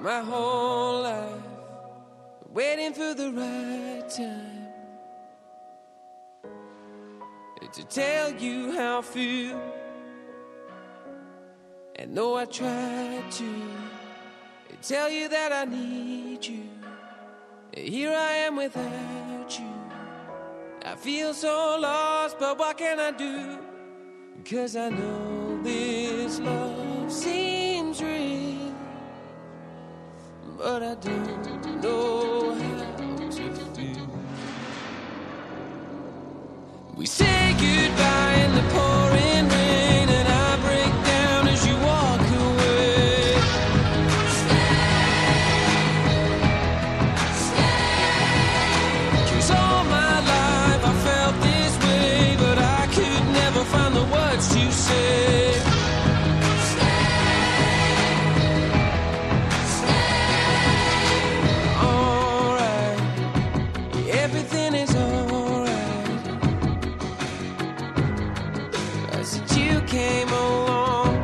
my whole life, waiting for the right time to tell you how I feel. And though I tried to tell you that I need you, here I am without you. I feel so lost, but what can I do? 'Cause I know this love seems real, but I don't know how to feel. We say goodbye in the pouring rain, and I break down as you walk away. Stay. 'Cause all my life I felt this way, but I could never find the words to say. Came along,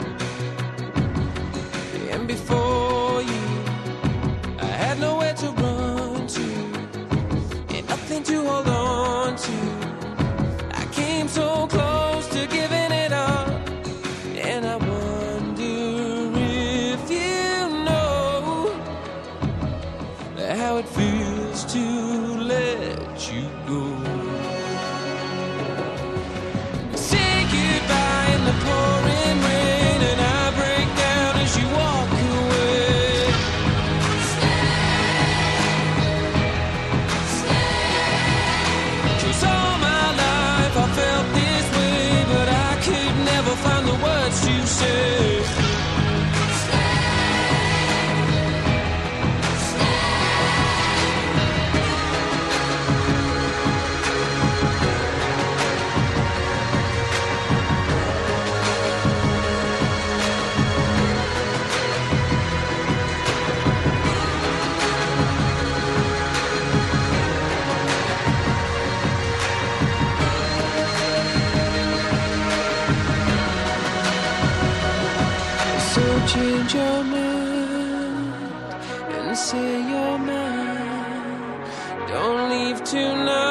and before you I had nowhere to run to, and nothing to hold on to. I came so close to giving it up, and I wonder if you know how it feels to let you go. Pouring rain, and I break down as you walk away. Stay. 'Cause all my life I felt this way, but I could never find the words to say. Change your mind and say you're mine. Don't leave tonight.